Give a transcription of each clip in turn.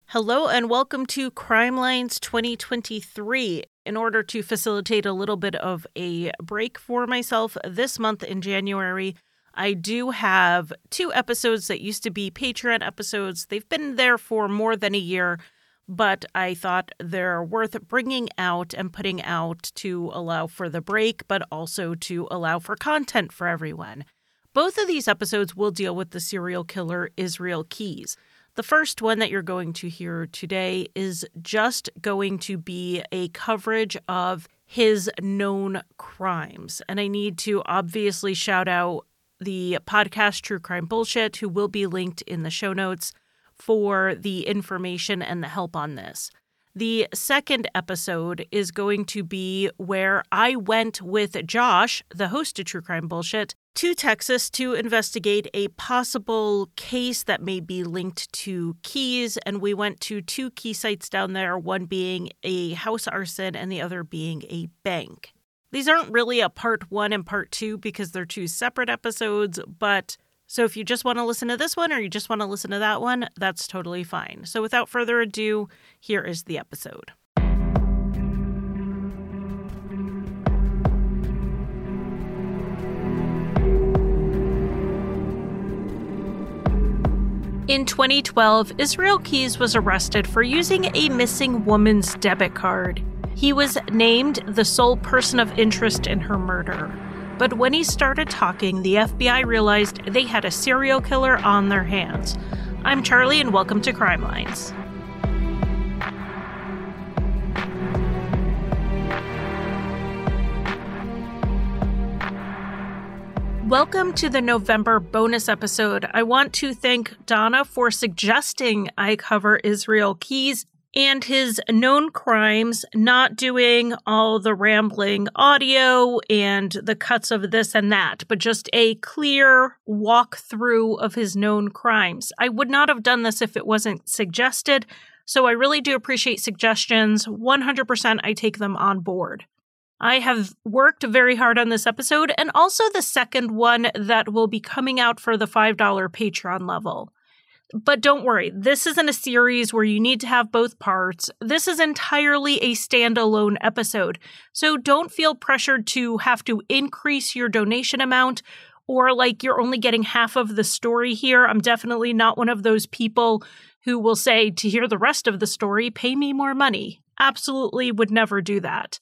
Hello and welcome to Crime Lines 2023. In order to facilitate a little bit of a break for myself this month in January, I do have 2 episodes that used to be Patreon episodes. They've been there for more than a year, but I thought they're worth bringing out and putting out to allow for the break, but also to allow for content for everyone. Both of these episodes will deal with the serial killer Israel Keyes. The first one that you're going to hear today is just going to be a coverage of his known crimes. And I need to obviously shout out the podcast True Crime Bullshit, who will be linked in the show notes for the information and the help on this. The second episode is going to be where I went with Josh, the host of True Crime Bullshit, to Texas to investigate a possible case that may be linked to Keyes. And we went to 2 key sites down there, one being a house arson and the other being a bank. These aren't really a part 1 and part 2 because they're 2 separate episodes, but so if you just want to listen to this one or you just want to listen to that one, that's totally fine. So without further ado, here is the episode. In 2012, Israel Keyes was arrested for using a missing woman's debit card. He was named the sole person of interest in her murder. But when he started talking, the FBI realized they had a serial killer on their hands. I'm Charlie, and welcome to Crime Lines. Welcome to the November bonus episode. I want to thank Donna for suggesting I cover Israel Keyes and his known crimes, not doing all the rambling audio and the cuts of this and that, but just a clear walkthrough of his known crimes. I would not have done this if it wasn't suggested, so I really do appreciate suggestions. 100% I take them on board. I have worked very hard on this episode and also the second one that will be coming out for the $5 Patreon level. But don't worry, this isn't a series where you need to have both parts. This is entirely a standalone episode, so don't feel pressured to have to increase your donation amount or like you're only getting half of the story here. I'm definitely not one of those people who will say, to hear the rest of the story, pay me more money. Absolutely would never do that.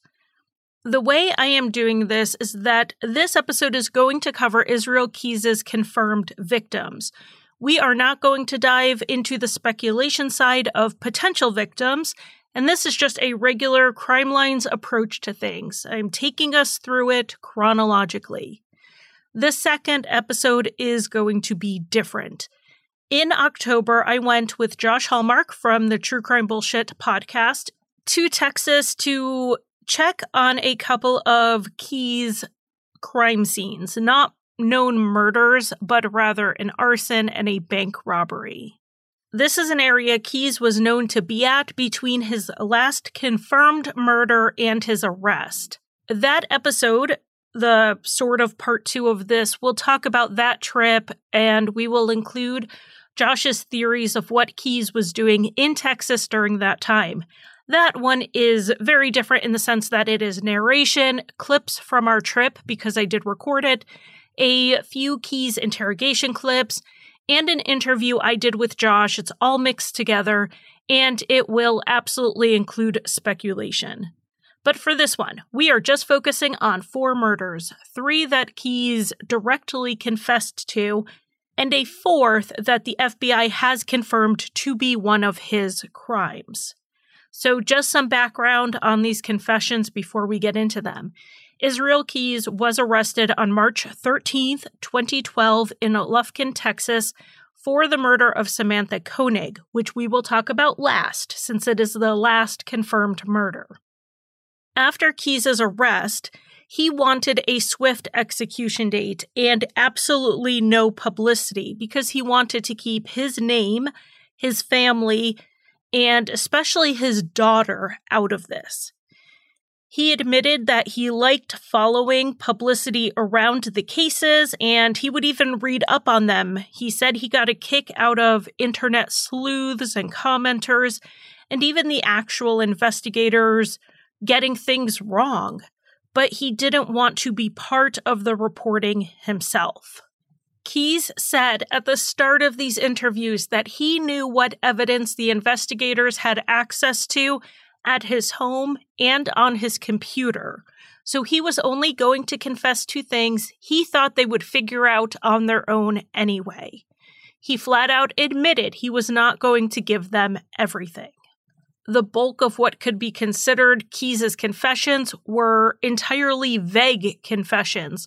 The way I am doing this is that this episode is going to cover Israel Keyes' confirmed victims. We are not going to dive into the speculation side of potential victims, and this is just a regular Crime Lines approach to things. I'm taking us through it chronologically. The second episode is going to be different. In October, I went with Josh Hallmark from the True Crime Bullshit podcast to Texas to check on a couple of Keyes crime scenes, not known murders, but rather an arson and a bank robbery. This is an area Keyes was known to be at between his last confirmed murder and his arrest. That episode, the sort of part 2 of this, will talk about that trip, and we will include Josh's theories of what Keyes was doing in Texas during that time. That one is very different in the sense that it is narration, clips from our trip, because I did record it, a few Keyes interrogation clips, and an interview I did with Josh. It's all mixed together, and it will absolutely include speculation. But for this one, we are just focusing on 4 murders, 3 that Keyes directly confessed to, and a 4th that the FBI has confirmed to be one of his crimes. So just some background on these confessions before we get into them. Israel Keyes was arrested on March 13th, 2012 in Lufkin, Texas for the murder of Samantha Koenig, which we will talk about last since it is the last confirmed murder. After Keyes' arrest, he wanted a swift execution date and absolutely no publicity because he wanted to keep his name, his family, and especially his daughter out of this. He admitted that he liked following publicity around the cases, and he would even read up on them. He said he got a kick out of internet sleuths and commenters, and even the actual investigators getting things wrong. But he didn't want to be part of the reporting himself. Keyes said at the start of these interviews that he knew what evidence the investigators had access to at his home and on his computer, so he was only going to confess to things he thought they would figure out on their own anyway. He flat out admitted he was not going to give them everything. The bulk of what could be considered Keyes' confessions were entirely vague confessions.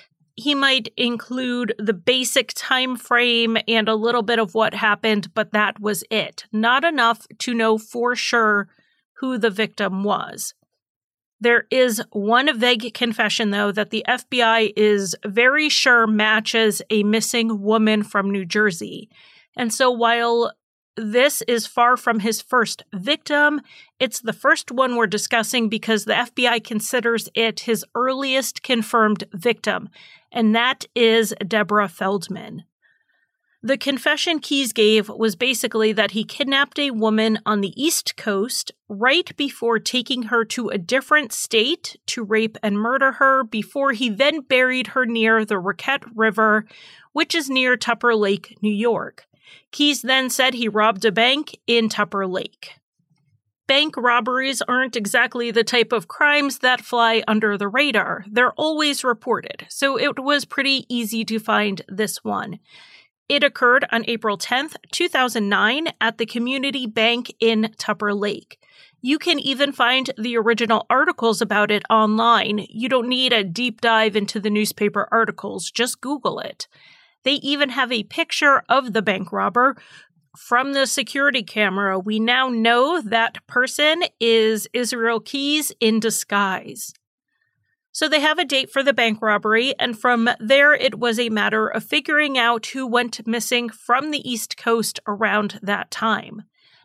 He might include the basic time frame and a little bit of what happened, but that was it. Not enough to know for sure who the victim was. There is one vague confession, though, that the FBI is very sure matches a missing woman from New Jersey. And so while this is far from his first victim, it's the first one we're discussing because the FBI considers it his earliest confirmed victim, and that is Deborah Feldman. The confession Keyes gave was basically that he kidnapped a woman on the East Coast right before taking her to a different state to rape and murder her before he then buried her near the Raquette River, which is near Tupper Lake, New York. Keyes then said he robbed a bank in Tupper Lake. Bank robberies aren't exactly the type of crimes that fly under the radar. They're always reported, so it was pretty easy to find this one. It occurred on April 10th, 2009 at the Community Bank in Tupper Lake. You can even find the original articles about it online. You don't need a deep dive into the newspaper articles, just Google it. They even have a picture of the bank robber from the security camera. We now know that person is Israel Keyes in disguise. So they have a date for the bank robbery, and from there it was a matter of figuring out who went missing from the East Coast around that time.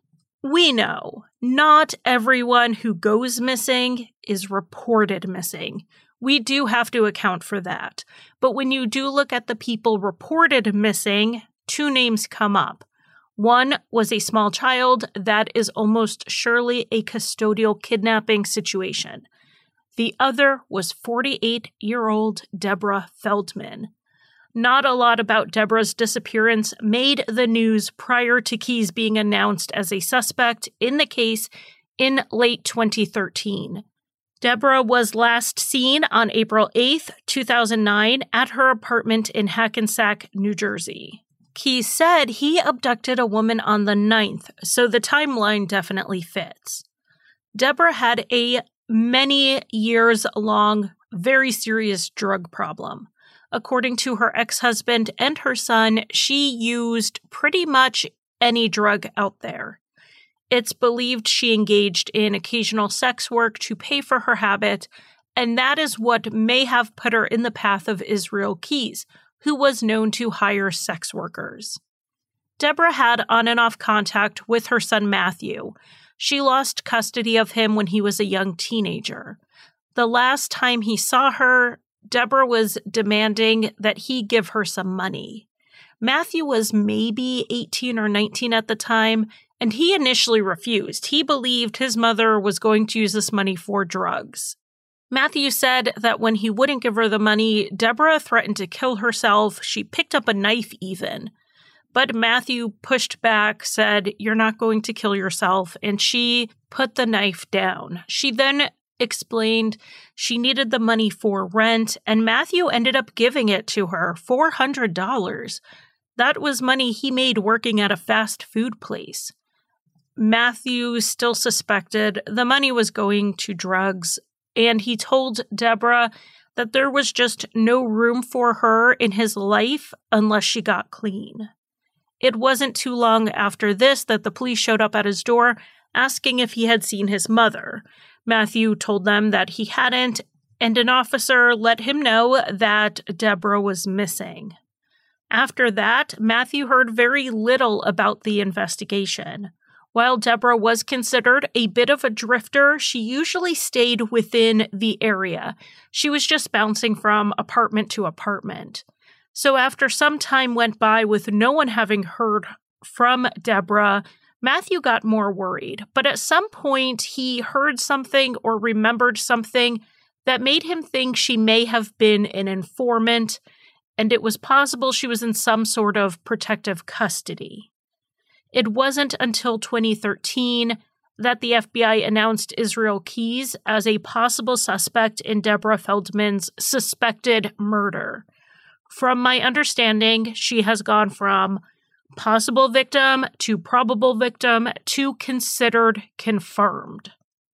We know not everyone who goes missing is reported missing. We do have to account for that. But when you do look at the people reported missing, two names come up. One was a small child. That is almost surely a custodial kidnapping situation. The other was 48-year-old Deborah Feldman. Not a lot about Deborah's disappearance made the news prior to Keyes being announced as a suspect in the case in late 2013. Deborah was last seen on April 8th, 2009 at her apartment in Hackensack, New Jersey. Keyes said he abducted a woman on the 9th, so the timeline definitely fits. Deborah had a many years long, very serious drug problem. According to her ex-husband and her son, she used pretty much any drug out there. It's believed she engaged in occasional sex work to pay for her habit, and that is what may have put her in the path of Israel Keyes, who was known to hire sex workers. Deborah had on and off contact with her son Matthew. She lost custody of him when he was a young teenager. The last time he saw her, Deborah was demanding that he give her some money. Matthew was maybe 18 or 19 at the time, and he initially refused. He believed his mother was going to use this money for drugs. Matthew said that when he wouldn't give her the money, Deborah threatened to kill herself. She picked up a knife even. But Matthew pushed back, said, "You're not going to kill yourself," and she put the knife down. She then explained she needed the money for rent, and Matthew ended up giving it to her, $400. That was money he made working at a fast food place. Matthew still suspected the money was going to drugs, and he told Deborah that there was just no room for her in his life unless she got clean. It wasn't too long after this that the police showed up at his door asking if he had seen his mother. Matthew told them that he hadn't, and an officer let him know that Deborah was missing. After that, Matthew heard very little about the investigation. While Deborah was considered a bit of a drifter, she usually stayed within the area. She was just bouncing from apartment to apartment. So after some time went by with no one having heard from Deborah, Matthew got more worried. But at some point, he heard something or remembered something that made him think she may have been an informant, and it was possible she was in some sort of protective custody. It wasn't until 2013 that the FBI announced Israel Keyes as a possible suspect in Deborah Feldman's suspected murder. From my understanding, she has gone from possible victim to probable victim to considered confirmed.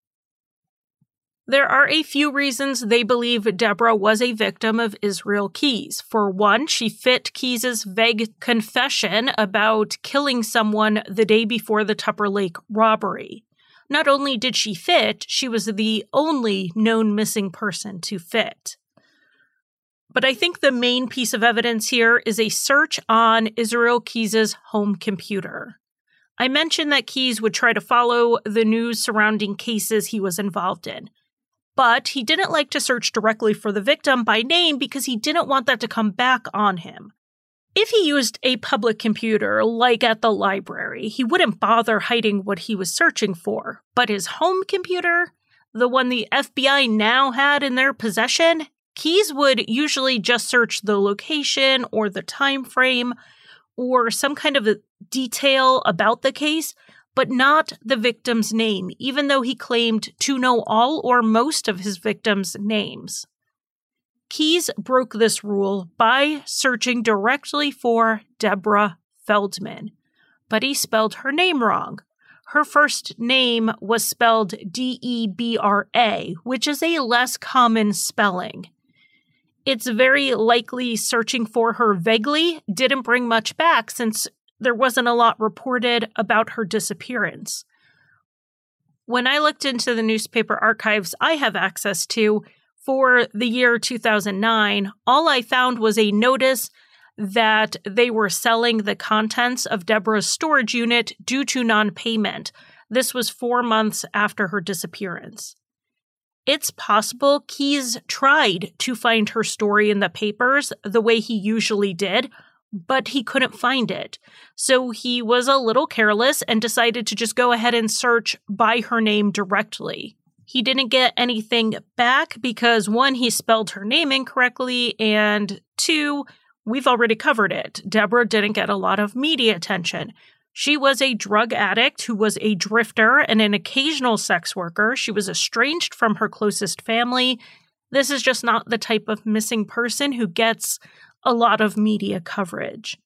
There are a few reasons they believe Deborah was a victim of Israel Keyes. For one, she fit Keyes' vague confession about killing someone the day before the Tupper Lake robbery. Not only did she fit, she was the only known missing person to fit. But I think the main piece of evidence here is a search on Israel Keyes' home computer. I mentioned that Keyes would try to follow the news surrounding cases he was involved in. But he didn't like to search directly for the victim by name because he didn't want that to come back on him. If he used a public computer, like at the library, he wouldn't bother hiding what he was searching for. But his home computer, the one the FBI now had in their possession, Keyes would usually just search the location or the time frame or some kind of a detail about the case, but not the victim's name, even though he claimed to know all or most of his victims' names. Keyes broke this rule by searching directly for Deborah Feldman, but he spelled her name wrong. Her first name was spelled Debra, which is a less common spelling. It's very likely searching for her vaguely didn't bring much back since there wasn't a lot reported about her disappearance. When I looked into the newspaper archives I have access to for the year 2009, all I found was a notice that they were selling the contents of Deborah's storage unit due to non-payment. This was 4 months after her disappearance. It's possible Keyes tried to find her story in the papers the way he usually did, but he couldn't find it. So he was a little careless and decided to just go ahead and search by her name directly. He didn't get anything back because, one, he spelled her name incorrectly, and two, we've already covered it. Deborah didn't get a lot of media attention. She was a drug addict who was a drifter and an occasional sex worker. She was estranged from her closest family. This is just not the type of missing person who gets a lot of media coverage.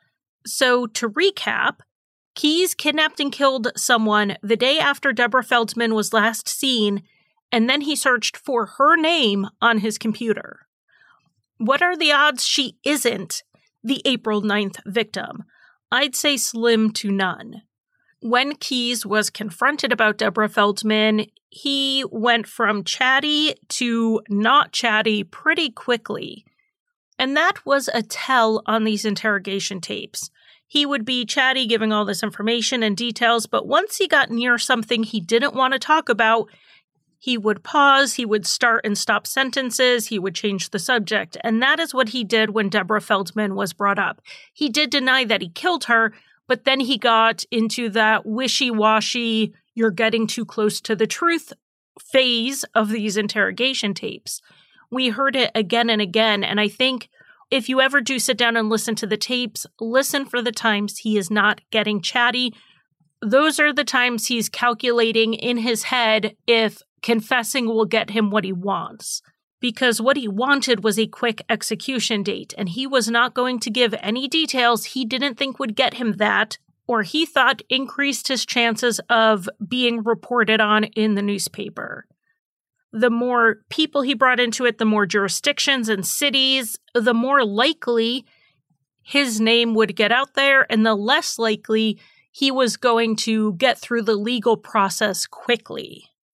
So to recap, Keyes kidnapped and killed someone the day after Deborah Feldman was last seen, and then he searched for her name on his computer. What are the odds she isn't the April 9th victim? I'd say slim to none. When Keyes was confronted about Deborah Feldman, he went from chatty to not chatty pretty quickly. And that was a tell on these interrogation tapes. He would be chatty, giving all this information and details, but once he got near something he didn't want to talk about, he would pause, he would start and stop sentences, he would change the subject. And that is what he did when Deborah Feldman was brought up. He did deny that he killed her, but then he got into that wishy-washy, you're getting too close to the truth phase of these interrogation tapes. We heard it again and again, and I think if you ever do sit down and listen to the tapes, listen for the times he is not getting chatty. Those are the times he's calculating in his head if confessing will get him what he wants. Because what he wanted was a quick execution date, and he was not going to give any details he didn't think would get him that, or he thought increased his chances of being reported on in the newspaper. The more people he brought into it, the more jurisdictions and cities, the more likely his name would get out there, and the less likely he was going to get through the legal process quickly.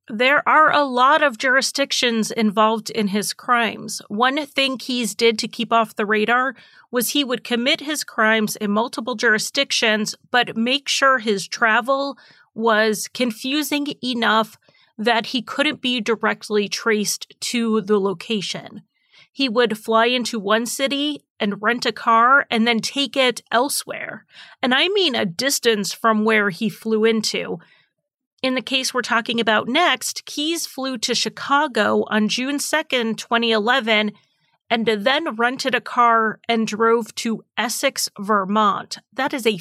There are a lot of jurisdictions involved in his crimes. One thing Keyes did to keep off the radar was he would commit his crimes in multiple jurisdictions, but make sure his travel was confusing enough that he couldn't be directly traced to the location. He would fly into one city and rent a car and then take it elsewhere. And I mean a distance from where he flew into. In the case we're talking about next, Keyes flew to Chicago on June 2nd, 2011, and then rented a car and drove to Essex, Vermont. That is a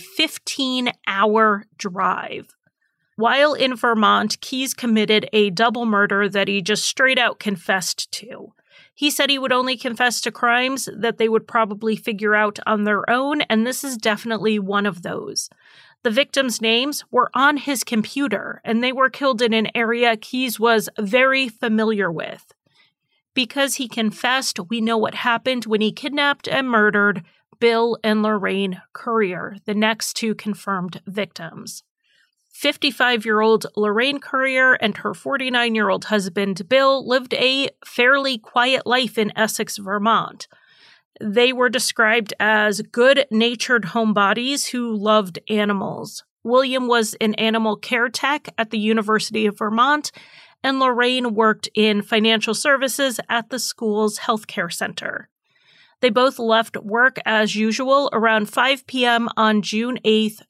15-hour drive. While in Vermont, Keyes committed a double murder that he just straight out confessed to. He said he would only confess to crimes that they would probably figure out on their own, and this is definitely one of those. The victims' names were on his computer, and they were killed in an area Keyes was very familiar with. Because he confessed, we know what happened when he kidnapped and murdered Bill and Lorraine Currier, the next two confirmed victims. 55-year-old Lorraine Currier and her 49-year-old husband, Bill, lived a fairly quiet life in Essex, Vermont. They were described as good-natured homebodies who loved animals. William was an animal care tech at the University of Vermont, and Lorraine worked in financial services at the school's healthcare center. They both left work as usual around 5 p.m. on June 8,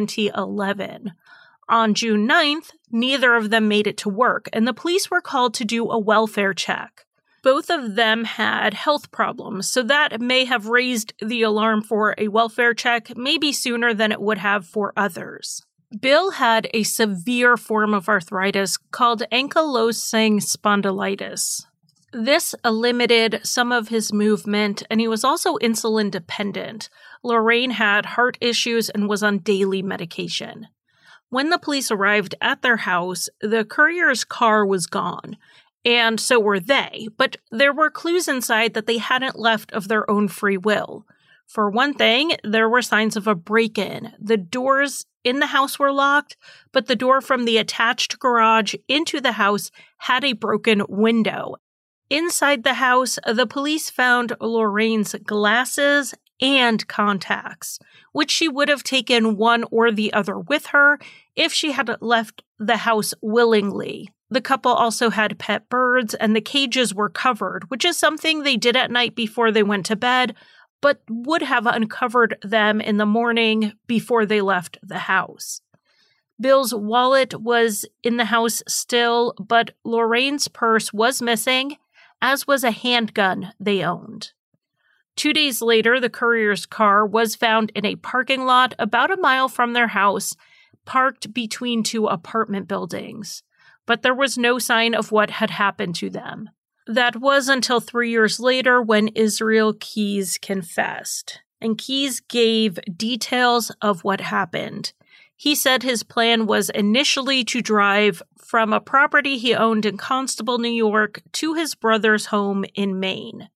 2011. On June 9th, neither of them made it to work, and the police were called to do a welfare check. Both of them had health problems, so that may have raised the alarm for a welfare check maybe sooner than it would have for others. Bill had a severe form of arthritis called ankylosing spondylitis. This limited some of his movement, and he was also insulin dependent. Lorraine had heart issues and was on daily medication. When the police arrived at their house, the Currier's car was gone, and so were they, but there were clues inside that they hadn't left of their own free will. For one thing, there were signs of a break-in. The doors in the house were locked, but the door from the attached garage into the house had a broken window. Inside the house, the police found Lorraine's glasses and contacts, which she would have taken one or the other with her if she had left the house willingly. The couple also had pet birds, and the cages were covered, which is something they did at night before they went to bed, but would have uncovered them in the morning before they left the house. Bill's wallet was in the house still, but Lorraine's purse was missing, as was a handgun they owned. 2 days later, the Currier's car was found in a parking lot about a mile from their house, parked between two apartment buildings. But there was no sign of what had happened to them. That was until 3 years later when Israel Keyes confessed. And Keyes gave details of what happened. He said his plan was initially to drive from a property he owned in Constable, New York, to his brother's home in Maine.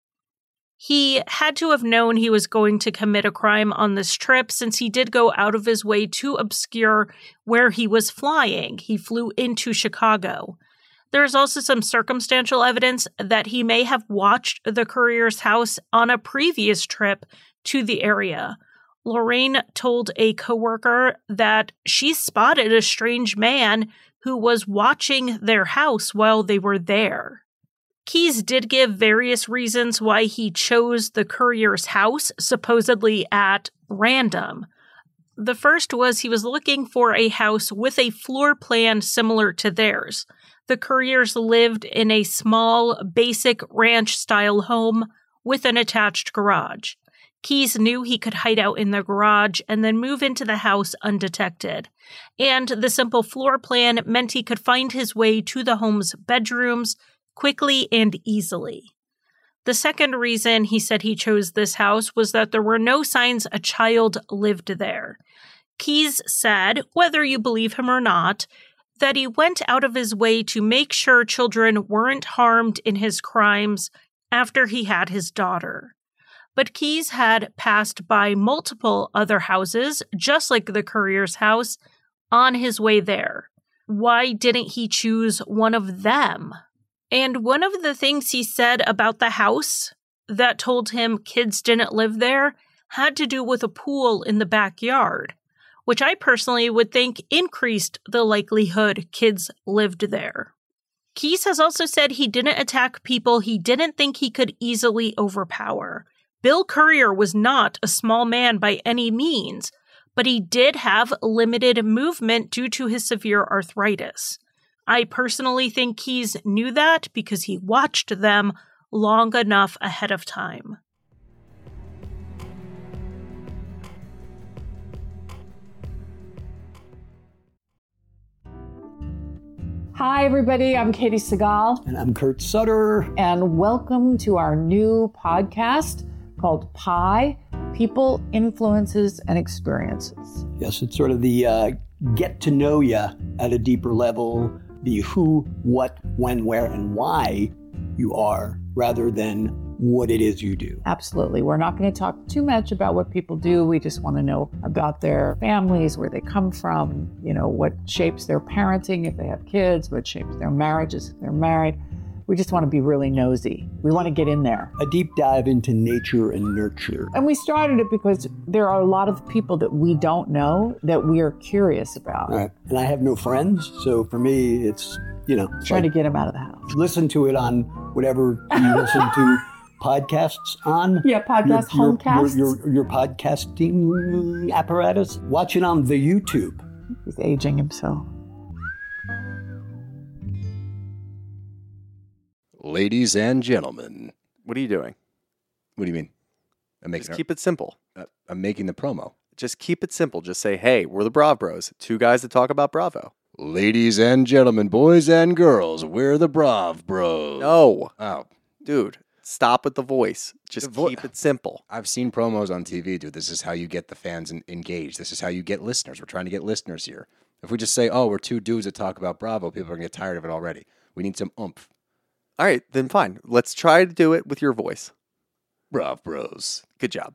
He had to have known he was going to commit a crime on this trip since he did go out of his way to obscure where he was flying. He flew into Chicago. There is also some circumstantial evidence that he may have watched the Currier's house on a previous trip to the area. Lorraine told a coworker that she spotted a strange man who was watching their house while they were there. Keyes did give various reasons why he chose the Currier's house, supposedly at random. The first was he was looking for a house with a floor plan similar to theirs. The Curriers lived in a small, basic ranch-style home with an attached garage. Keyes knew he could hide out in the garage and then move into the house undetected. And the simple floor plan meant he could find his way to the home's bedrooms quickly and easily. The second reason he said he chose this house was that there were no signs a child lived there. Keyes said, whether you believe him or not, that he went out of his way to make sure children weren't harmed in his crimes after he had his daughter. But Keyes had passed by multiple other houses, just like the Currier's house, on his way there. why didn't he choose one of them? And one of the things he said about the house that told him kids didn't live there had to do with a pool in the backyard, which I personally would think increased the likelihood kids lived there. Keyes has also said he didn't attack people he didn't think he could easily overpower. Bill Currier was not a small man by any means, but he did have limited movement due to his severe arthritis. I personally think Keyes knew that because he watched them long enough ahead of time. Hi, everybody. I'm Katie Segal. And I'm Kurt Sutter. And welcome to our new podcast called PIE, People, Influences, and Experiences. Yes, it's sort of the get to know you at a deeper level, the who, what, when, where, and why you are, rather than what it is you do. Absolutely. We're not going to talk too much about what people do. We just want to know about their families, where they come from, what shapes their parenting if they have kids, what shapes their marriages if they're married. We just want to be really nosy. We want to get in there. A deep dive into nature and nurture. And we started it because there are a lot of people that we don't know that we are curious about. Right. And I have no friends, so for me, it's, trying to get them out of the house. Listen to it on whatever you listen to podcasts on. Yeah, homecasts. Your podcasting apparatus. Watch it on the YouTube. He's aging himself. Ladies and gentlemen. What are you doing? What do you mean? Just keep it simple. I'm making the promo. Just keep it simple. Just say, hey, we're the Brav Bros. Two guys that talk about Bravo. Ladies and gentlemen, boys and girls, we're the Brav Bros. No. Oh. Dude, stop with the voice. Just keep it simple. I've seen promos on TV, dude. This is how you get the fans engaged. This is how you get listeners. We're trying to get listeners here. If we just say, we're two dudes that talk about Bravo, people are going to get tired of it already. We need some oomph. All right, then fine. Let's try to do it with your voice. Brav Bros. Good job.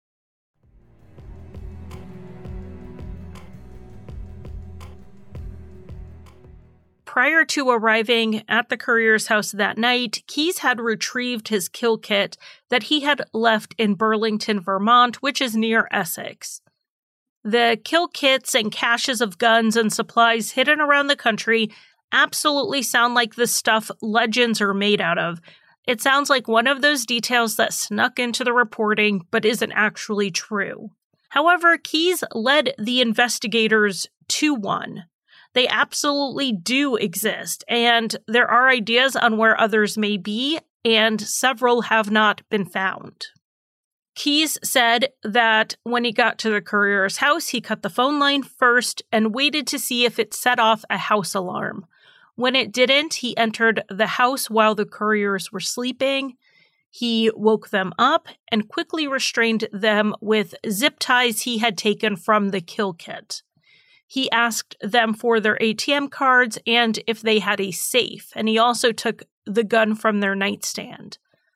Prior to arriving at the Currier's house that night, Keyes had retrieved his kill kit that he had left in Burlington, Vermont, which is near Essex. The kill kits and caches of guns and supplies hidden around the country absolutely sound like the stuff legends are made out of. It sounds like one of those details that snuck into the reporting but isn't actually true. However, Keyes led the investigators to one. They absolutely do exist, and there are ideas on where others may be, and several have not been found. Keyes said that when he got to the Currier's house, he cut the phone line first and waited to see if it set off a house alarm. When it didn't, he entered the house while the Curriers were sleeping. He woke them up and quickly restrained them with zip ties he had taken from the kill kit. He asked them for their ATM cards and if they had a safe, and he also took the gun from their nightstand.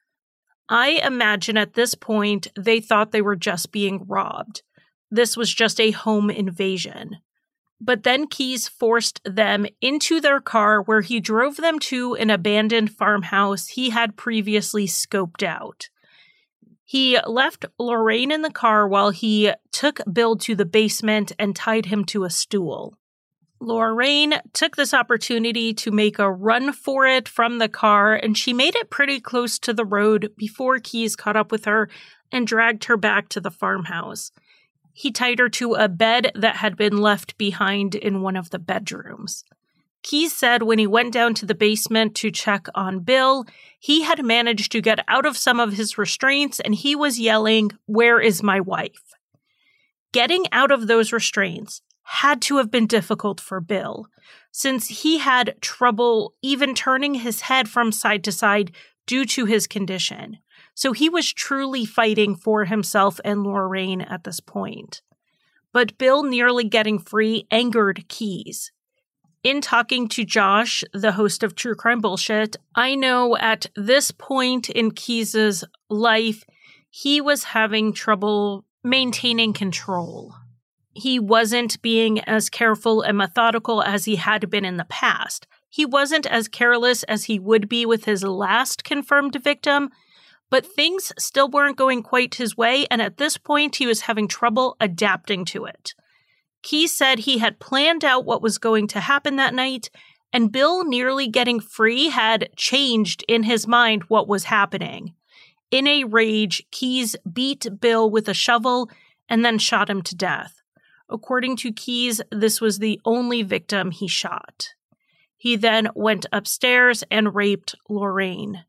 I imagine at this point they thought they were just being robbed. This was just a home invasion. But then Keyes forced them into their car where he drove them to an abandoned farmhouse he had previously scoped out. He left Lorraine in the car while he took Bill to the basement and tied him to a stool. Lorraine took this opportunity to make a run for it from the car, and she made it pretty close to the road before Keyes caught up with her and dragged her back to the farmhouse. He tied her to a bed that had been left behind in one of the bedrooms. Keyes said when he went down to the basement to check on Bill, he had managed to get out of some of his restraints and he was yelling, "Where is my wife?" Getting out of those restraints had to have been difficult for Bill, since he had trouble even turning his head from side to side due to his condition. So he was truly fighting for himself and Lorraine at this point. But Bill nearly getting free angered Keyes. In talking to Josh, the host of True Crime Bullshit, I know at this point in Keyes' life, he was having trouble maintaining control. He wasn't being as careful and methodical as he had been in the past. He wasn't as careless as he would be with his last confirmed victim, but things still weren't going quite his way, and at this point he was having trouble adapting to it. Keyes said he had planned out what was going to happen that night, and Bill nearly getting free had changed in his mind what was happening. In a rage, Keyes beat Bill with a shovel and then shot him to death. According to Keyes, this was the only victim he shot. He then went upstairs and raped Lorraine.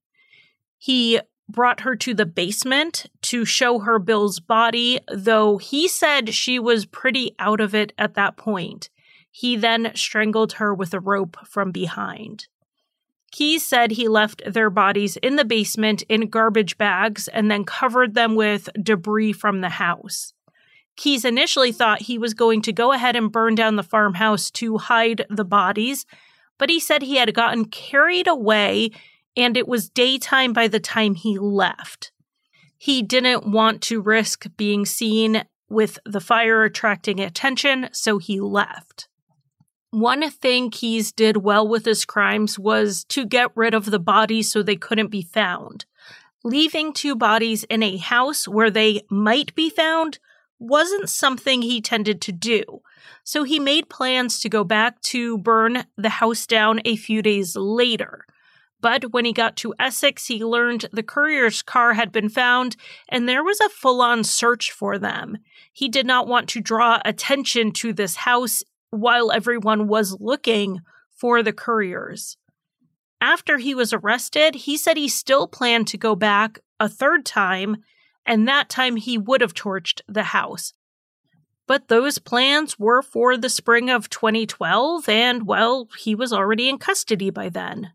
He brought her to the basement to show her Bill's body, though he said she was pretty out of it at that point. He then strangled her with a rope from behind. Keyes said he left their bodies in the basement in garbage bags and then covered them with debris from the house. Keyes initially thought he was going to go ahead and burn down the farmhouse to hide the bodies, but he said he had gotten carried away and it was daytime by the time he left. He didn't want to risk being seen with the fire attracting attention, so he left. One thing Keyes did well with his crimes was to get rid of the bodies so they couldn't be found. Leaving two bodies in a house where they might be found wasn't something he tended to do, so he made plans to go back to burn the house down a few days later. But when he got to Essex, he learned the courier's car had been found, and there was a full-on search for them. He did not want to draw attention to this house while everyone was looking for the couriers. After he was arrested, he said he still planned to go back a third time, and that time he would have torched the house. But those plans were for the spring of 2012, and, well, he was already in custody by then.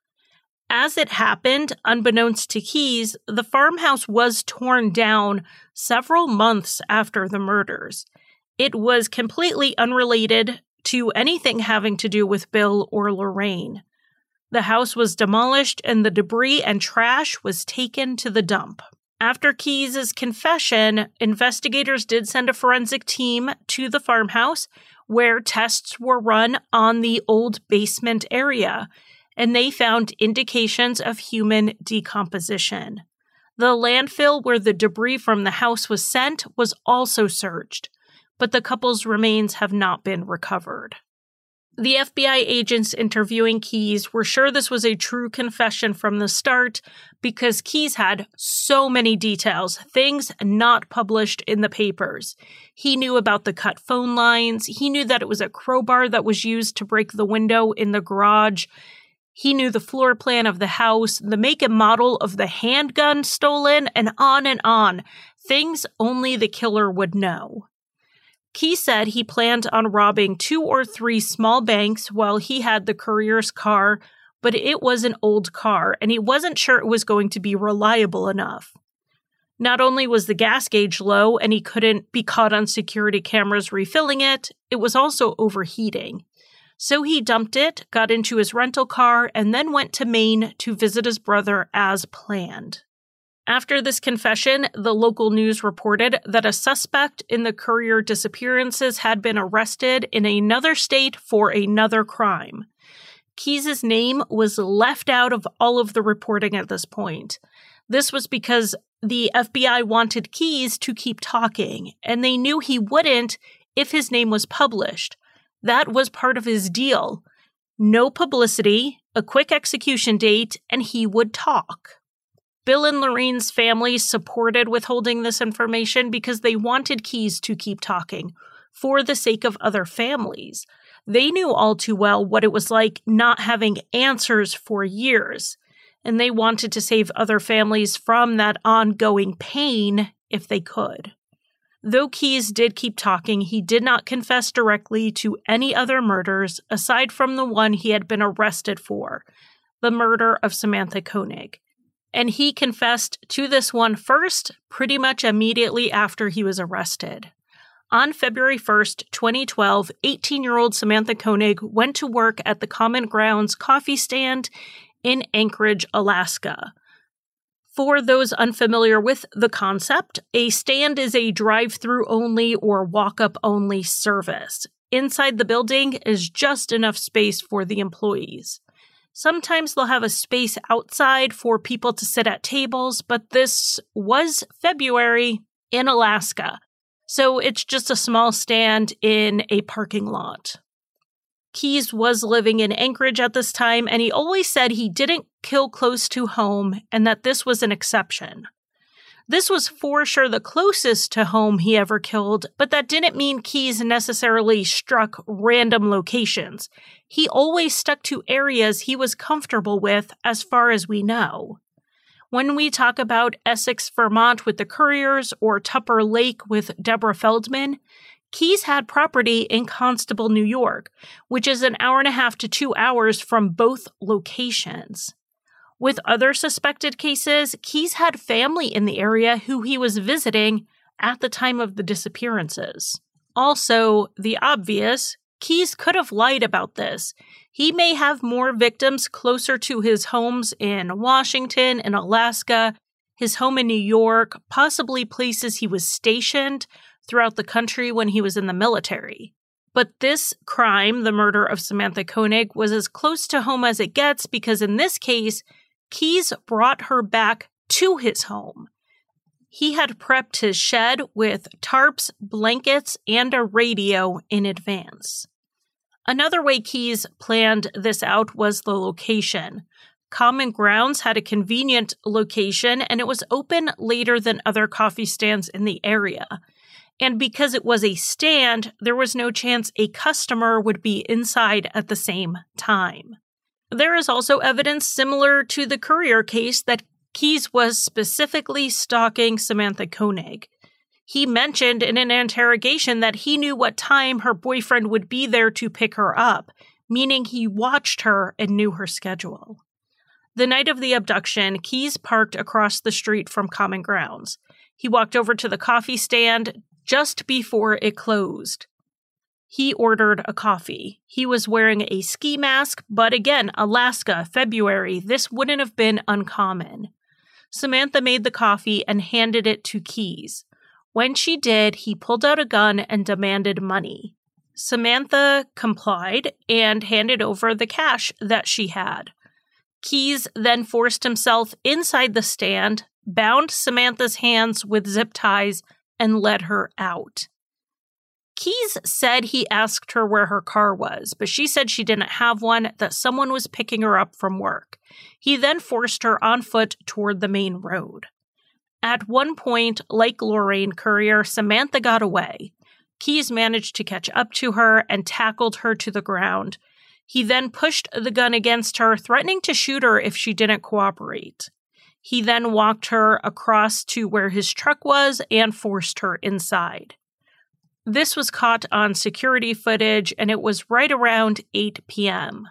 As it happened, unbeknownst to Keyes, the farmhouse was torn down several months after the murders. It was completely unrelated to anything having to do with Bill or Lorraine. The house was demolished and the debris and trash was taken to the dump. After Keyes' confession, investigators did send a forensic team to the farmhouse where tests were run on the old basement area, and they found indications of human decomposition. The landfill where the debris from the house was sent was also searched, but the couple's remains have not been recovered. The FBI agents interviewing Keyes were sure this was a true confession from the start because Keyes had so many details, things not published in the papers. He knew about the cut phone lines. He knew that it was a crowbar that was used to break the window in the garage. He knew the floor plan of the house, the make and model of the handgun stolen, and on, things only the killer would know. Keyes said he planned on robbing 2 or 3 small banks while he had the courier's car, but it was an old car, and he wasn't sure it was going to be reliable enough. Not only was the gas gauge low and he couldn't be caught on security cameras refilling it, it was also overheating. So he dumped it, got into his rental car, and then went to Maine to visit his brother as planned. After this confession, the local news reported that a suspect in the courier disappearances had been arrested in another state for another crime. Keyes' name was left out of all of the reporting at this point. This was because the FBI wanted Keyes to keep talking, and they knew he wouldn't if his name was published. That was part of his deal. No publicity, a quick execution date, and he would talk. Bill and Lorraine's families supported withholding this information because they wanted Keyes to keep talking for the sake of other families. They knew all too well what it was like not having answers for years, and they wanted to save other families from that ongoing pain if they could. Though Keyes did keep talking, he did not confess directly to any other murders aside from the one he had been arrested for, the murder of Samantha Koenig. And he confessed to this one first, pretty much immediately after he was arrested. On February 1st, 2012, 18-year-old Samantha Koenig went to work at the Common Grounds coffee stand in Anchorage, Alaska. For those unfamiliar with the concept, a stand is a drive-through only or walk-up only service. Inside the building is just enough space for the employees. Sometimes they'll have a space outside for people to sit at tables, but this was February in Alaska, so it's just a small stand in a parking lot. Keyes was living in Anchorage at this time, and he always said he didn't kill close to home and that this was an exception. This was for sure the closest to home he ever killed, but that didn't mean Keyes necessarily struck random locations. He always stuck to areas he was comfortable with as far as we know. When we talk about Essex, Vermont with the Curriers or Tupper Lake with Deborah Feldman, Keyes had property in Constable, New York, which is an hour and a half to 2 hours from both locations. With other suspected cases, Keyes had family in the area who he was visiting at the time of the disappearances. Also, the obvious, Keyes could have lied about this. He may have more victims closer to his homes in Washington and Alaska, his home in New York, possibly places he was stationed throughout the country when he was in the military. But this crime, the murder of Samantha Koenig, was as close to home as it gets because in this case, Keyes brought her back to his home. He had prepped his shed with tarps, blankets, and a radio in advance. Another way Keyes planned this out was the location. Common Grounds had a convenient location, and it was open later than other coffee stands in the area. And because it was a stand, there was no chance a customer would be inside at the same time. There is also evidence similar to the Currier case that Keyes was specifically stalking Samantha Koenig. He mentioned in an interrogation that he knew what time her boyfriend would be there to pick her up, meaning he watched her and knew her schedule. The night of the abduction, Keyes parked across the street from Common Grounds. He walked over to the coffee stand just before it closed. He ordered a coffee. He was wearing a ski mask, but again, Alaska, February, this wouldn't have been uncommon. Samantha made the coffee and handed it to Keyes. When she did, he pulled out a gun and demanded money. Samantha complied and handed over the cash that she had. Keyes then forced himself inside the stand, bound Samantha's hands with zip ties, and led her out. Keyes said he asked her where her car was, but she said she didn't have one, that someone was picking her up from work. He then forced her on foot toward the main road. At one point, like Lorraine Currier, Samantha got away. Keyes managed to catch up to her and tackled her to the ground. He then pushed the gun against her, threatening to shoot her if she didn't cooperate. He then walked her across to where his truck was and forced her inside. This was caught on security footage, and it was right around 8 p.m.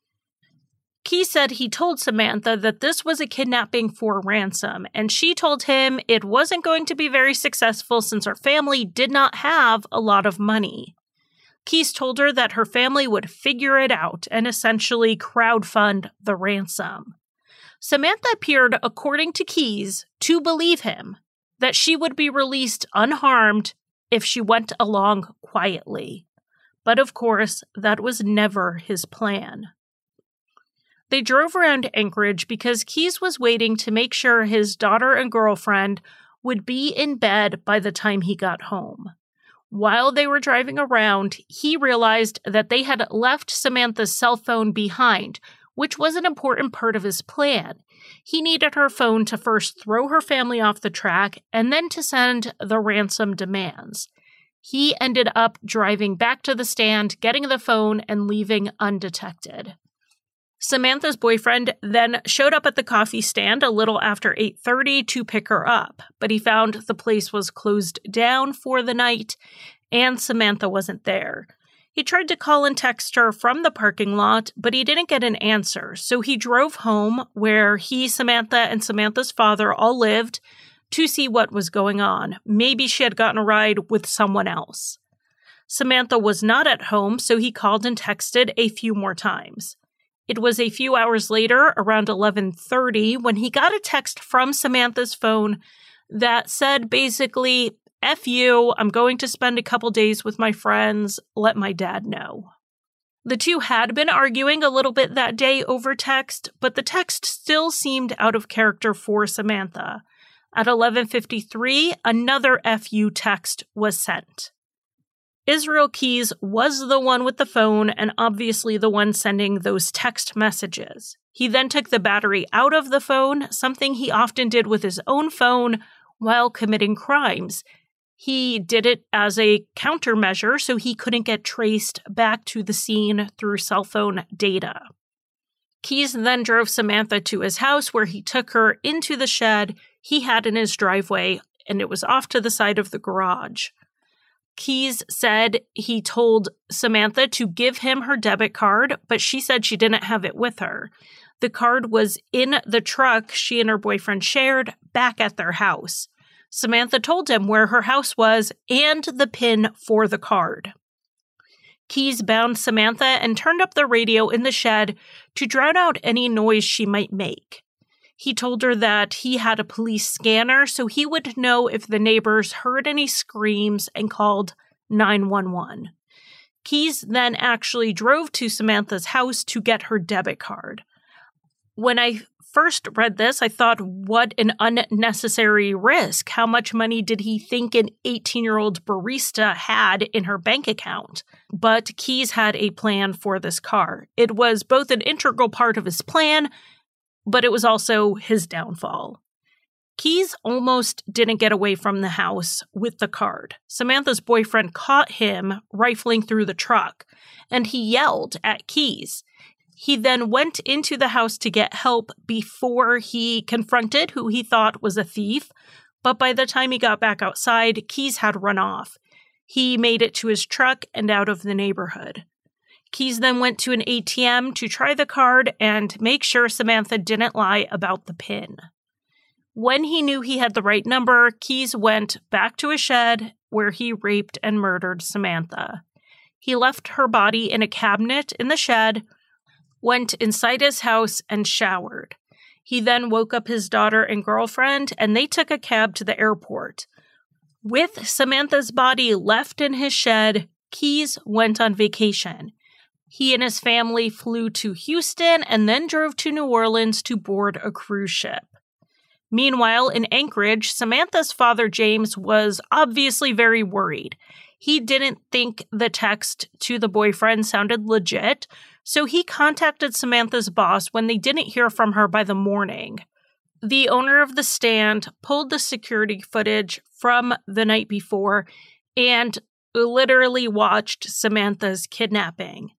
Keyes said he told Samantha that this was a kidnapping for ransom, and she told him it wasn't going to be very successful since her family did not have a lot of money. Keyes told her that her family would figure it out and essentially crowdfund the ransom. Samantha appeared, according to Keyes, to believe him, that she would be released unharmed if she went along quietly. But of course, that was never his plan. They drove around Anchorage because Keyes was waiting to make sure his daughter and girlfriend would be in bed by the time he got home. While they were driving around, he realized that they had left Samantha's cell phone behind, which was an important part of his plan. He needed her phone to first throw her family off the track and then to send the ransom demands. He ended up driving back to the stand, getting the phone, and leaving undetected. Samantha's boyfriend then showed up at the coffee stand a little after 8:30 to pick her up, but he found the place was closed down for the night and Samantha wasn't there. He tried to call and text her from the parking lot, but he didn't get an answer, so he drove home where he, Samantha, and Samantha's father all lived to see what was going on. Maybe she had gotten a ride with someone else. Samantha was not at home, so he called and texted a few more times. It was a few hours later, around 11:30, when he got a text from Samantha's phone that said basically, F you, I'm going to spend a couple days with my friends, let my dad know. The two had been arguing a little bit that day over text, but the text still seemed out of character for Samantha. At 11:53, another FU text was sent. Israel Keyes was the one with the phone and obviously the one sending those text messages. He then took the battery out of the phone, something he often did with his own phone while committing crimes. He did it as a countermeasure so he couldn't get traced back to the scene through cell phone data. Keyes then drove Samantha to his house where he took her into the shed he had in his driveway, and it was off to the side of the garage. Keyes said he told Samantha to give him her debit card, but she said she didn't have it with her. The card was in the truck she and her boyfriend shared back at their house. Samantha told him where her house was and the PIN for the card. Keyes bound Samantha and turned up the radio in the shed to drown out any noise she might make. He told her that he had a police scanner so he would know if the neighbors heard any screams and called 911. Keyes then actually drove to Samantha's house to get her debit card. When I first read this, I thought, what an unnecessary risk. How much money did he think an 18-year-old barista had in her bank account? But Keyes had a plan for this car. It was both an integral part of his plan, but it was also his downfall. Keyes almost didn't get away from the house with the card. Samantha's boyfriend caught him rifling through the truck, and he yelled at Keyes. He then went into the house to get help before he confronted who he thought was a thief, but by the time he got back outside, Keyes had run off. He made it to his truck and out of the neighborhood. Keyes then went to an ATM to try the card and make sure Samantha didn't lie about the PIN. When he knew he had the right number, Keyes went back to his shed where he raped and murdered Samantha. He left her body in a cabinet in the shed, went inside his house, and showered. He then woke up his daughter and girlfriend, and they took a cab to the airport. With Samantha's body left in his shed, Keyes went on vacation. He and his family flew to Houston and then drove to New Orleans to board a cruise ship. Meanwhile, in Anchorage, Samantha's father, James, was obviously very worried. He didn't think the text to the boyfriend sounded legit, so he contacted Samantha's boss when they didn't hear from her by the morning. The owner of the stand pulled the security footage from the night before and literally watched Samantha's kidnapping.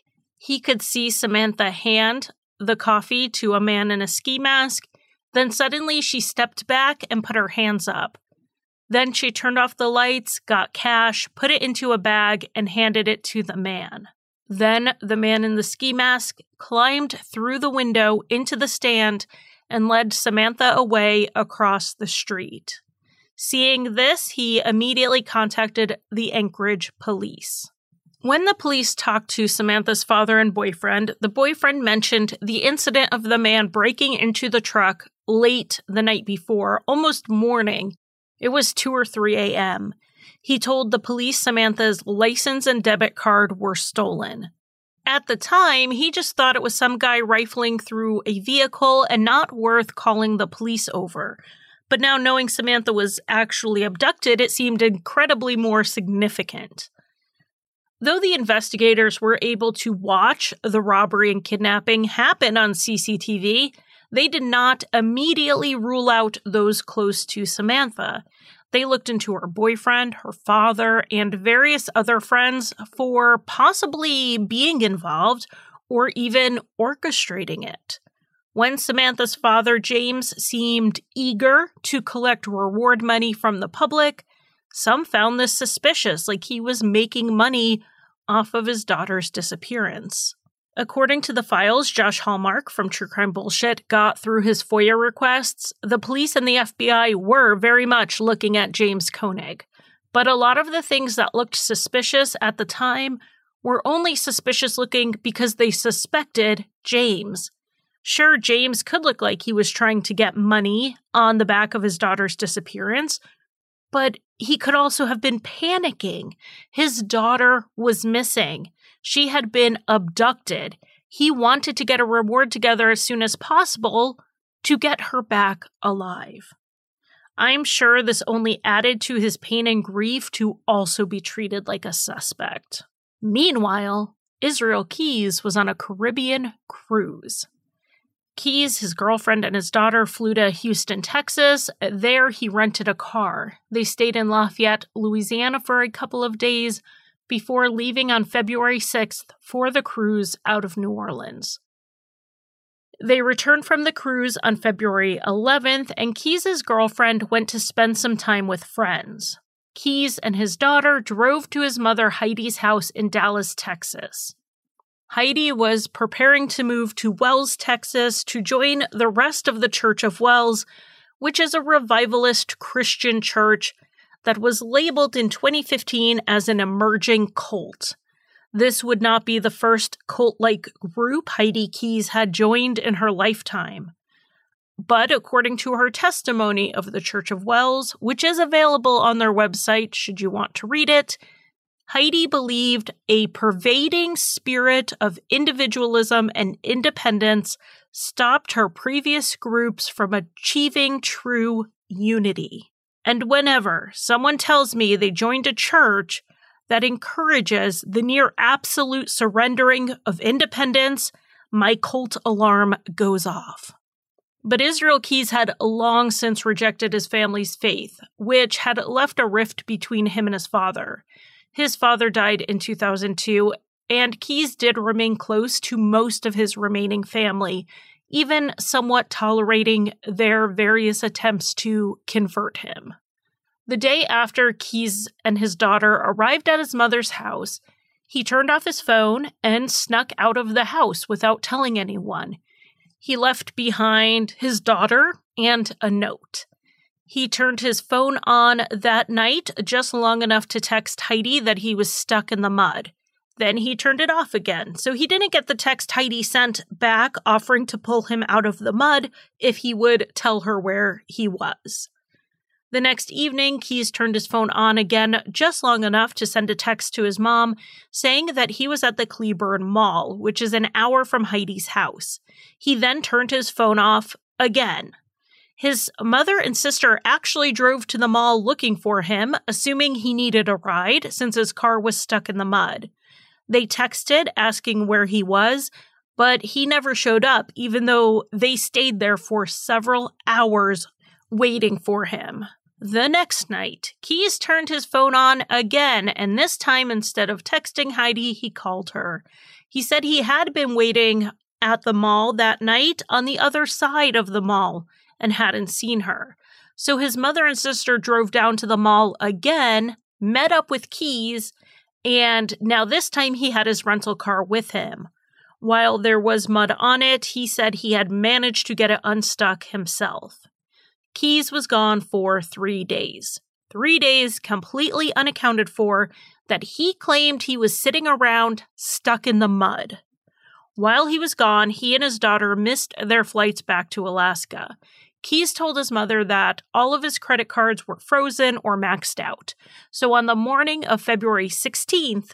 He could see Samantha hand the coffee to a man in a ski mask. Then suddenly she stepped back and put her hands up. Then she turned off the lights, got cash, put it into a bag, and handed it to the man. Then the man in the ski mask climbed through the window into the stand and led Samantha away across the street. Seeing this, he immediately contacted the Anchorage police. When the police talked to Samantha's father and boyfriend, the boyfriend mentioned the incident of the man breaking into the truck late the night before, almost morning. It was 2 or 3 a.m. He told the police Samantha's license and debit card were stolen. At the time, he just thought it was some guy rifling through a vehicle and not worth calling the police over. But now knowing Samantha was actually abducted, it seemed incredibly more significant. Though the investigators were able to watch the robbery and kidnapping happen on CCTV, they did not immediately rule out those close to Samantha. They looked into her boyfriend, her father, and various other friends for possibly being involved or even orchestrating it. When Samantha's father, James, seemed eager to collect reward money from the public, some found this suspicious, like he was making money off of his daughter's disappearance. According to the files Josh Hallmark from True Crime Bullshit got through his FOIA requests, the police and the FBI were very much looking at James Koenig. But a lot of the things that looked suspicious at the time were only suspicious looking because they suspected James. Sure, James could look like he was trying to get money on the back of his daughter's disappearance, but he could also have been panicking. His daughter was missing. She had been abducted. He wanted to get a reward together as soon as possible to get her back alive. I'm sure this only added to his pain and grief to also be treated like a suspect. Meanwhile, Israel Keyes was on a Caribbean cruise. Keyes, his girlfriend, and his daughter flew to Houston, Texas. There, he rented a car. They stayed in Lafayette, Louisiana for a couple of days before leaving on February 6th for the cruise out of New Orleans. They returned from the cruise on February 11th, and Keyes' girlfriend went to spend some time with friends. Keyes and his daughter drove to his mother Heidi's house in Dallas, Texas. Heidi was preparing to move to Wells, Texas to join the rest of the Church of Wells, which is a revivalist Christian church that was labeled in 2015 as an emerging cult. This would not be the first cult-like group Heidi Keyes had joined in her lifetime. But according to her testimony of the Church of Wells, which is available on their website should you want to read it, Heidi believed a pervading spirit of individualism and independence stopped her previous groups from achieving true unity. And whenever someone tells me they joined a church that encourages the near absolute surrendering of independence, my cult alarm goes off. But Israel Keyes had long since rejected his family's faith, which had left a rift between him and his father. His father died in 2002, and Keyes did remain close to most of his remaining family, even somewhat tolerating their various attempts to convert him. The day after Keyes and his daughter arrived at his mother's house, he turned off his phone and snuck out of the house without telling anyone. He left behind his daughter and a note. He turned his phone on that night just long enough to text Heidi that he was stuck in the mud. Then he turned it off again, so he didn't get the text Heidi sent back offering to pull him out of the mud if he would tell her where he was. The next evening, Keyes turned his phone on again just long enough to send a text to his mom saying that he was at the Cleburne Mall, which is an hour from Heidi's house. He then turned his phone off again. His mother and sister actually drove to the mall looking for him, assuming he needed a ride since his car was stuck in the mud. They texted asking where he was, but he never showed up, even though they stayed there for several hours waiting for him. The next night, Keyes turned his phone on again, and this time instead of texting Heidi, he called her. He said he had been waiting at the mall that night on the other side of the mall and hadn't seen her. So his mother and sister drove down to the mall again, met up with Keyes, and now this time he had his rental car with him. While there was mud on it, he said he had managed to get it unstuck himself. Keyes was gone for 3 days. 3 days completely unaccounted for that he claimed he was sitting around stuck in the mud. While he was gone, he and his daughter missed their flights back to Alaska. Keyes told his mother that all of his credit cards were frozen or maxed out. So on the morning of February 16th,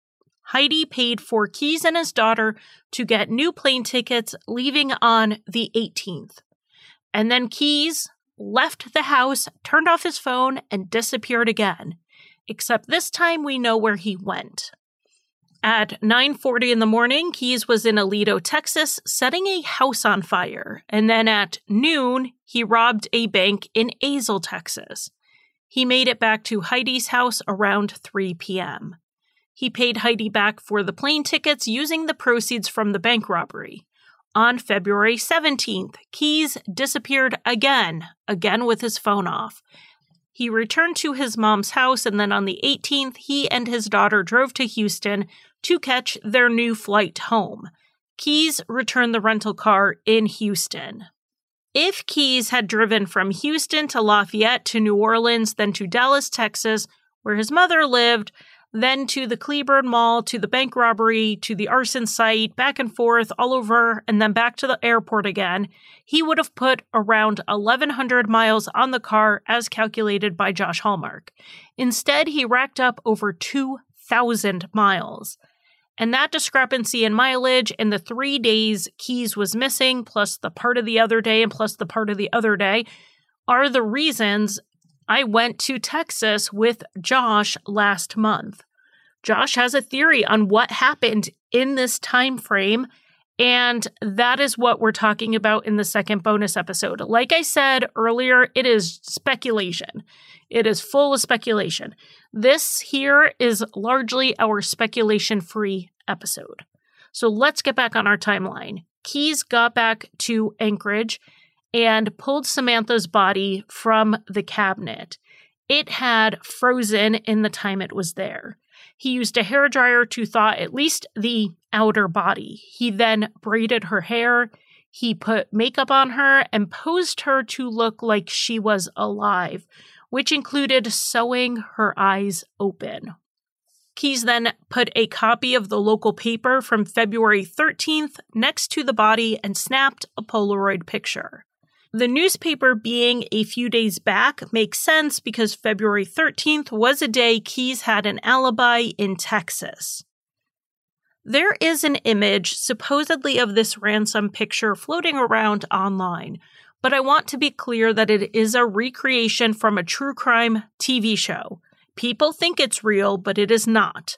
Heidi paid for Keyes and his daughter to get new plane tickets leaving on the 18th. And then Keyes left the house, turned off his phone, and disappeared again. Except this time we know where he went. At 9:40 in the morning, Keyes was in Aledo, Texas, setting a house on fire. And then at noon, he robbed a bank in Azle, Texas. He made it back to Heidi's house around 3 p.m. He paid Heidi back for the plane tickets using the proceeds from the bank robbery. On February 17th, Keyes disappeared again with his phone off. He returned to his mom's house, and then on the 18th, he and his daughter drove to Houston to catch their new flight home. Keyes returned the rental car in Houston. If Keyes had driven from Houston to Lafayette to New Orleans, then to Dallas, Texas, where his mother lived, then to the Cleburne Mall, to the bank robbery, to the arson site, back and forth, all over, and then back to the airport again, he would have put around 1,100 miles on the car as calculated by Josh Hallmark. Instead, he racked up over 2,000 miles. And that discrepancy in mileage in the 3 days Keyes was missing, plus the part of the other day and plus the part of the other day, are the reasons I went to Texas with Josh last month. Josh has a theory on what happened in this time frame, and that is what we're talking about in the second bonus episode. Like I said earlier, it is speculation. It is full of speculation. This here is largely our speculation-free episode. So let's get back on our timeline. Keyes got back to Anchorage and pulled Samantha's body from the cabinet. It had frozen in the time it was there. He used a hairdryer to thaw at least the outer body. He then braided her hair. He put makeup on her and posed her to look like she was alive, which included sewing her eyes open. Keyes then put a copy of the local paper from February 13th next to the body and snapped a Polaroid picture. The newspaper being a few days back makes sense because February 13th was a day Keyes had an alibi in Texas. There is an image supposedly of this ransom picture floating around online, but I want to be clear that it is a recreation from a true crime TV show. People think it's real, but it is not.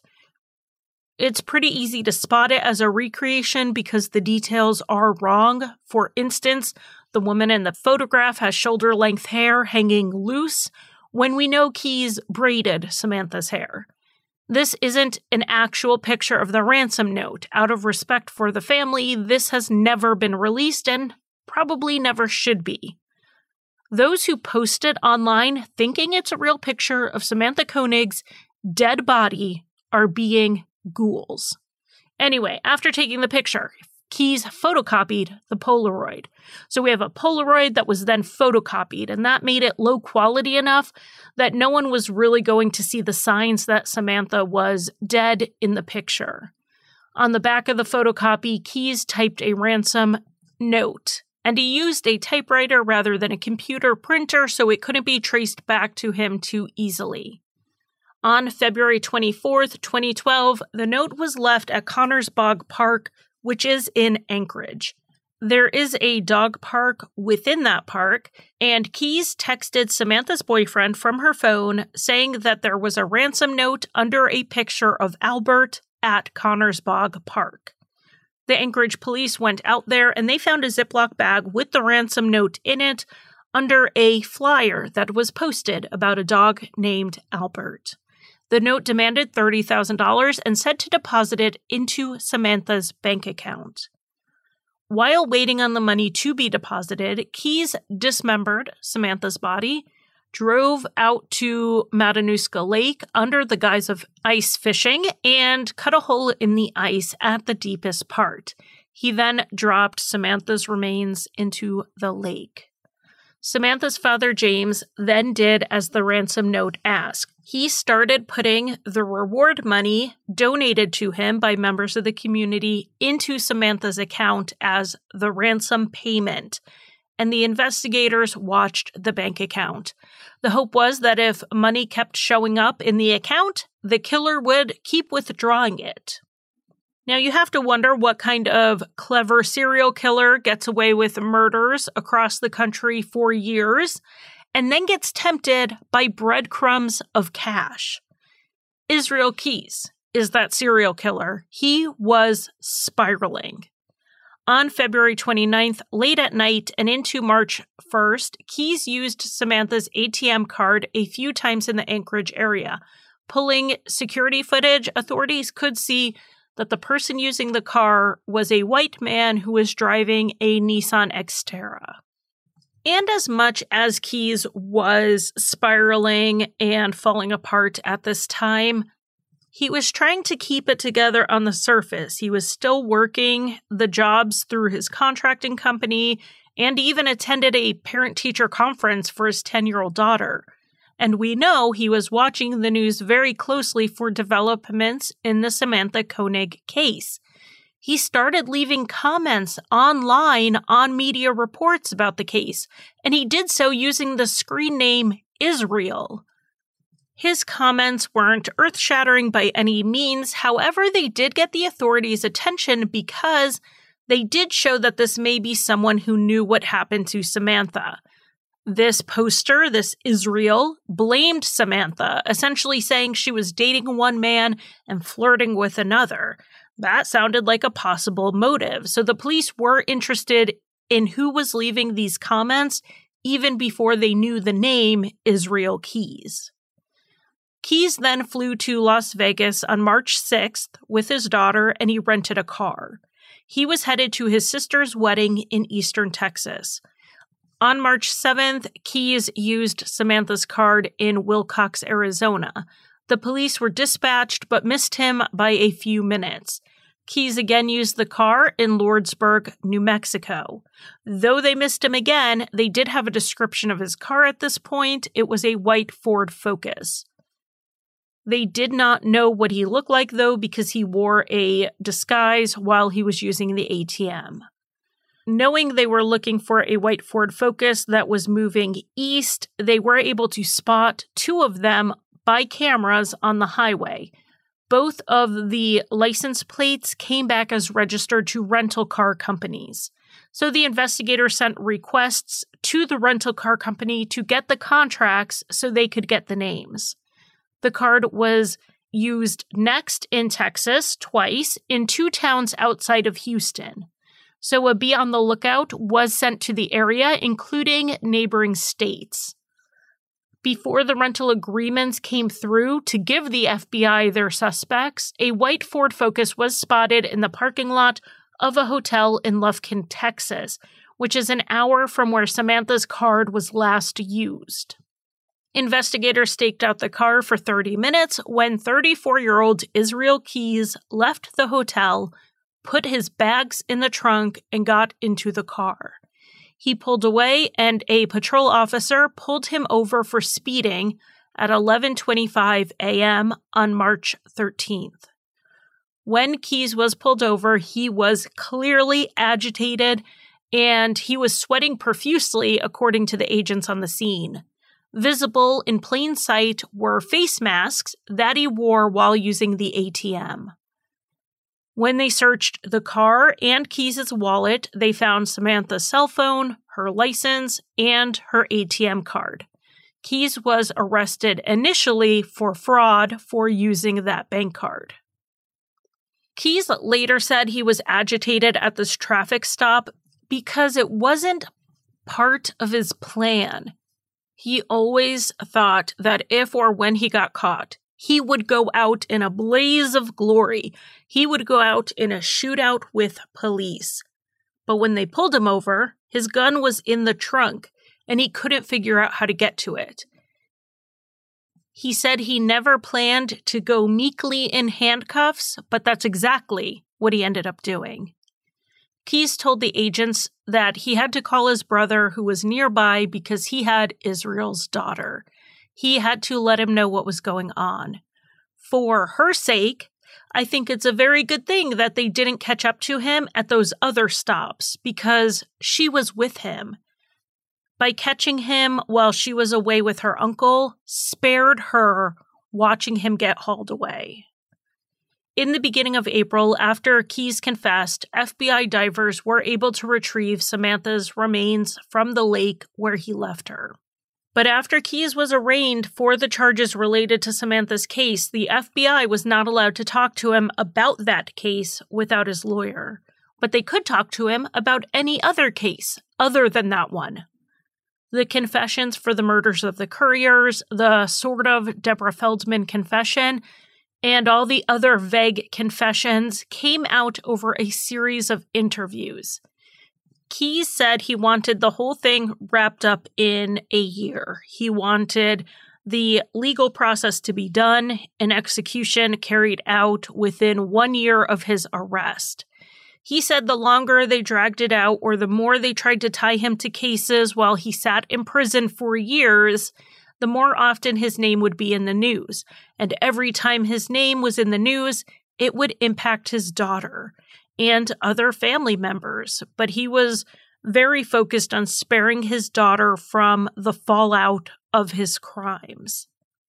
It's pretty easy to spot it as a recreation because the details are wrong. For instance, the woman in the photograph has shoulder-length hair hanging loose when we know Keyes braided Samantha's hair. This isn't an actual picture of the ransom note. Out of respect for the family, this has never been released and probably never should be. Those who post it online thinking it's a real picture of Samantha Koenig's dead body are being ghouls. Anyway, after taking the picture, Keyes photocopied the Polaroid. So we have a Polaroid that was then photocopied, and that made it low quality enough that no one was really going to see the signs that Samantha was dead in the picture. On the back of the photocopy, Keyes typed a ransom note, and he used a typewriter rather than a computer printer so it couldn't be traced back to him too easily. On February 24th, 2012, the note was left at Connors Bog Park, which is in Anchorage. There is a dog park within that park, and Keyes texted Samantha's boyfriend from her phone saying that there was a ransom note under a picture of Albert at Connors Bog Park. The Anchorage police went out there and they found a Ziploc bag with the ransom note in it under a flyer that was posted about a dog named Albert. The note demanded $30,000 and said to deposit it into Samantha's bank account. While waiting on the money to be deposited, Keyes dismembered Samantha's body, drove out to Matanuska Lake under the guise of ice fishing, and cut a hole in the ice at the deepest part. He then dropped Samantha's remains into the lake. Samantha's father, James, then did as the ransom note asked. He started putting the reward money donated to him by members of the community into Samantha's account as the ransom payment, and the investigators watched the bank account. The hope was that if money kept showing up in the account, the killer would keep withdrawing it. Now, you have to wonder what kind of clever serial killer gets away with murders across the country for years and then gets tempted by breadcrumbs of cash. Israel Keyes is that serial killer. He was spiraling. On February 29th, late at night and into March 1st, Keyes used Samantha's ATM card a few times in the Anchorage area. Pulling security footage, authorities could see that the person using the car was a white man who was driving a Nissan Xterra. And as much as Keyes was spiraling and falling apart at this time, he was trying to keep it together on the surface. He was still working the jobs through his contracting company and even attended a parent-teacher conference for his 10-year-old daughter. And we know he was watching the news very closely for developments in the Samantha Koenig case. He started leaving comments online on media reports about the case, and he did so using the screen name Israel. His comments weren't earth-shattering by any means. However, they did get the authorities' attention because they did show that this may be someone who knew what happened to Samantha. This poster, this Israel, blamed Samantha, essentially saying she was dating one man and flirting with another. That sounded like a possible motive. So the police were interested in who was leaving these comments even before they knew the name Israel Keyes. Keyes then flew to Las Vegas on March 6th with his daughter, and he rented a car. He was headed to his sister's wedding in Eastern Texas. On March 7th, Keyes used Samantha's card in Willcox, Arizona. The police were dispatched but missed him by a few minutes. Keyes again used the car in Lordsburg, New Mexico. Though they missed him again, they did have a description of his car at this point. It was a white Ford Focus. They did not know what he looked like, though, because he wore a disguise while he was using the ATM. Knowing they were looking for a white Ford Focus that was moving east, they were able to spot two of them by cameras on the highway. Both of the license plates came back as registered to rental car companies. So the investigator sent requests to the rental car company to get the contracts so they could get the names. The card was used next in Texas twice in two towns outside of Houston. So a be on the lookout was sent to the area, including neighboring states. Before the rental agreements came through to give the FBI their suspects, a white Ford Focus was spotted in the parking lot of a hotel in Lufkin, Texas, which is an hour from where Samantha's card was last used. Investigators staked out the car for 30 minutes when 34-year-old Israel Keyes left the hotel, put his bags in the trunk, and got into the car. He pulled away, and a patrol officer pulled him over for speeding at 11:25 a.m. on March 13th. When Keyes was pulled over, he was clearly agitated, and he was sweating profusely, according to the agents on the scene. Visible in plain sight were face masks that he wore while using the ATM. When they searched the car and Keyes' wallet, they found Samantha's cell phone, her license, and her ATM card. Keyes was arrested initially for fraud for using that bank card. Keyes later said he was agitated at this traffic stop because it wasn't part of his plan. He always thought that if or when he got caught, he would go out in a blaze of glory. He would go out in a shootout with police. But when they pulled him over, his gun was in the trunk, and he couldn't figure out how to get to it. He said he never planned to go meekly in handcuffs, but that's exactly what he ended up doing. Keyes told the agents that he had to call his brother, who was nearby, because he had Israel's daughter. He had to let him know what was going on. For her sake, I think it's a very good thing that they didn't catch up to him at those other stops, because she was with him. By catching him while she was away with her uncle, spared her watching him get hauled away. In the beginning of April, after Keyes confessed, FBI divers were able to retrieve Samantha's remains from the lake where he left her. But after Keyes was arraigned for the charges related to Samantha's case, the FBI was not allowed to talk to him about that case without his lawyer. But they could talk to him about any other case other than that one. The confessions for the murders of the couriers, the sort of Deborah Feldman confession, and all the other vague confessions came out over a series of interviews. Keyes said he wanted the whole thing wrapped up in a year. He wanted the legal process to be done, an execution carried out within 1 year of his arrest. He said the longer they dragged it out, or the more they tried to tie him to cases while he sat in prison for years, the more often his name would be in the news. And every time his name was in the news, it would impact his daughter and other family members. But he was very focused on sparing his daughter from the fallout of his crimes.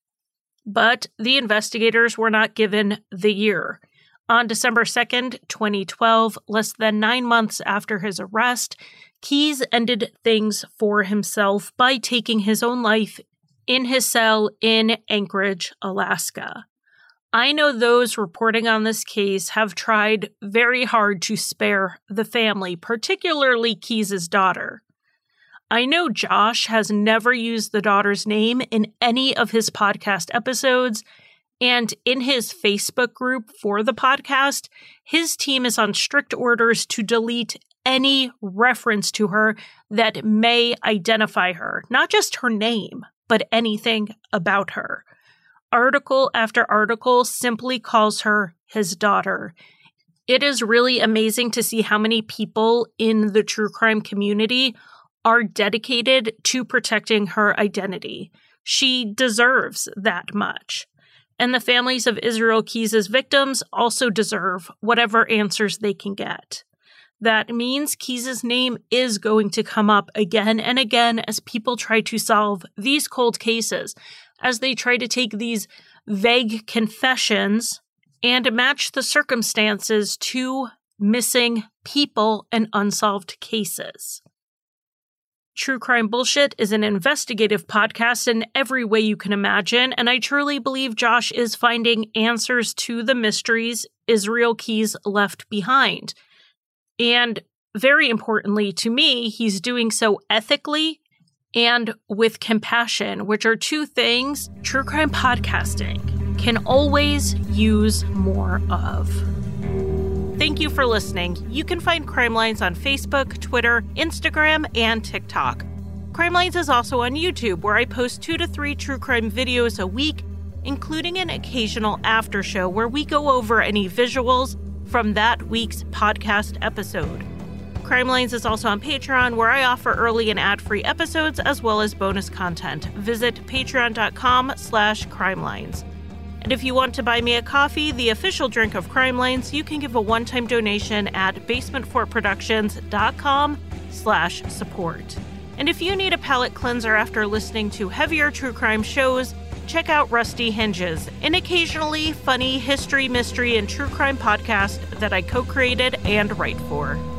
But the investigators were not given the year. On December 2nd, 2012, less than 9 months after his arrest, Keyes ended things for himself by taking his own life in his cell in Anchorage, Alaska. I know those reporting on this case have tried very hard to spare the family, particularly Keyes' daughter. I know Josh has never used the daughter's name in any of his podcast episodes, and in his Facebook group for the podcast, his team is on strict orders to delete any reference to her that may identify her, not just her name, but anything about her. Article after article simply calls her his daughter. It is really amazing to see how many people in the true crime community are dedicated to protecting her identity. She deserves that much. And the families of Israel Keyes' victims also deserve whatever answers they can get. That means Keyes' name is going to come up again and again as people try to solve these cold cases, as they try to take these vague confessions and match the circumstances to missing people and unsolved cases. True Crime Bullshit is an investigative podcast in every way you can imagine, and I truly believe Josh is finding answers to the mysteries Israel Keyes left behind. And very importantly to me, he's doing so ethically and with compassion, which are two things true crime podcasting can always use more of. Thank you for listening. You can find Crime Lines on Facebook, Twitter, Instagram, and TikTok. Crime Lines is also on YouTube, where I post 2 to 3 true crime videos a week, including an occasional after show where we go over any visuals from that week's podcast episode. Crime Lines is also on Patreon, where I offer early and ad-free episodes as well as bonus content. Visit patreon.com/crimelines. And if you want to buy me a coffee, the official drink of Crime Lines, you can give a one-time donation at basementfortproductions.com/support. And if you need a palate cleanser after listening to heavier true crime shows, check out Rusty Hinges, an occasionally funny history, mystery, and true crime podcast that I co-created and write for.